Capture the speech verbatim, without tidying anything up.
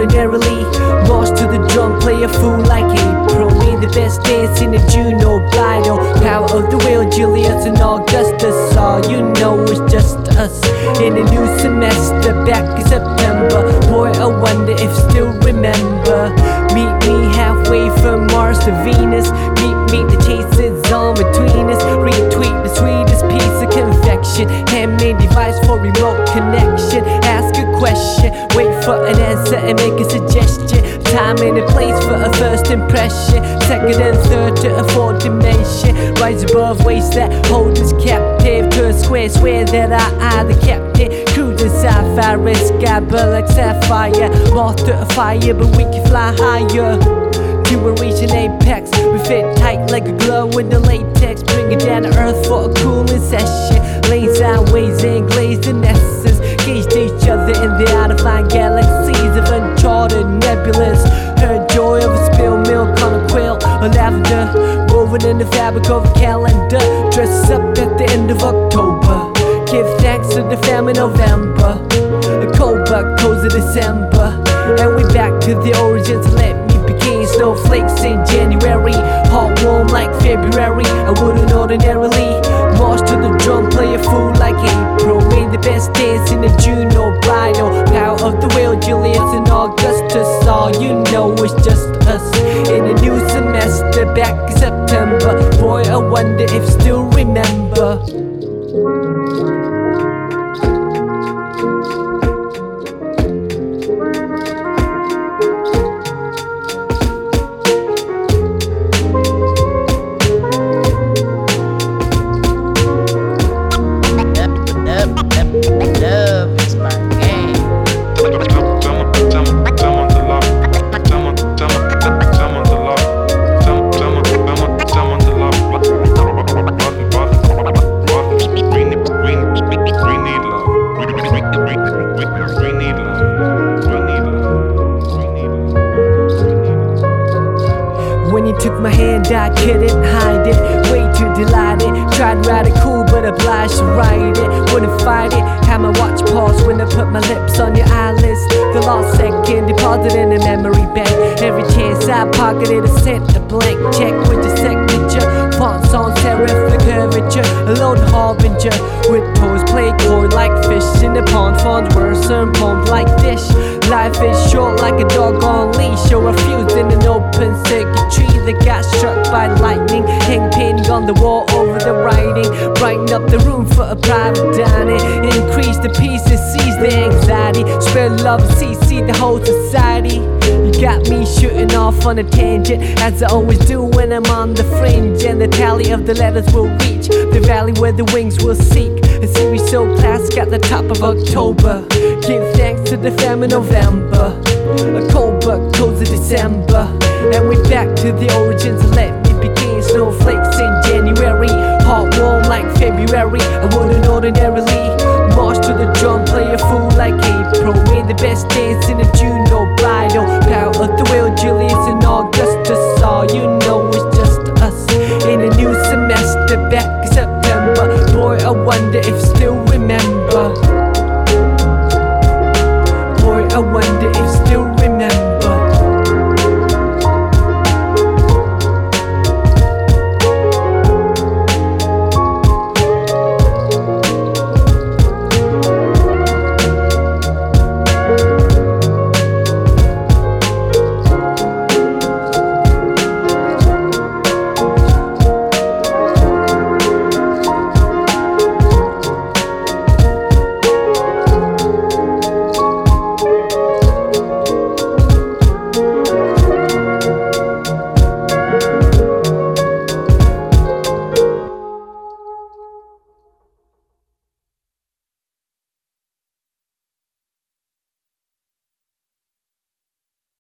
ordinarily. Lost to the drum, play a fool like April. Made the best dance in the June, no bridal. Power of the will, Julius and Augustus. All you know is just us. In a new semester, back in September. Boy, I wonder if still remember. Meet me halfway from Mars to Venus. Meet me, the chase is on between us. Retweet the sweetest piece of confection. Handmade device for remote connection. Ask a question, wait for an answer and make a suggestion. Time and a place for a first impression. Second and third to a fourth dimension. Rise above ways that hold us captive. To a square, swear that I are the captain. Cruising sapphire, sky burn like sapphire. Moth to a fire, but we can fly higher. To a region apex, we fit tight like a glove with the latex. Bring it down to earth for a cooling session. Lanes out ways and glazed in essence. Gauged each other in the out-of-line galaxies of uncharted nebulas. Heard joy of a spilled milk on a quilt or lavender, woven in the fabric of a calendar. Dress up at the end of October. Give thanks to the family November. A cold but cozy December. And we back to the origins. Let me begin. Snowflakes in January, hot warm like February. I wouldn't ordinarily. Lost to the drum, play a fool like April. Made the best dance in the June, no bridal. Power of the will, Julius and Augustus. All you know is just us. In a new semester, back in September. Boy, I wonder if still remember. Love is my game. When you took my hand, I couldn't hide it. Way too delighted. Tried to ride it cool, but obliged to ride it. Wouldn't fight it. Had my watch pause when I put my lips on your eyelids. The lost second, deposited in a memory bank. Every chance I pocketed, I sent a blank check with your signature. Fonts on serif, the curvature. A lone harbinger with toes play coy like fish in the pond. Fonts worse and poems like dish. Life is short like a dog on leash. Or a fuse in an open circuitry that got struck by lightning. Hang painting on the wall over the writing. Brighten up the room for a private dining. Increase the peace and seize the anxiety. Spread love and see, see the whole society. You got me shooting off on a tangent, as I always do when I'm on the fringe. And the tally of the letters will reach the valley where the wings will seek. A series so classic at the top of October. Give thanks to the family November. A cold but cozy December. And we back to the origins. Let me begin. Snowflakes in January, hot warm like February. I wouldn't ordinarily. March to the drum, play a fool like April. Made the best dance in the June, no bridal.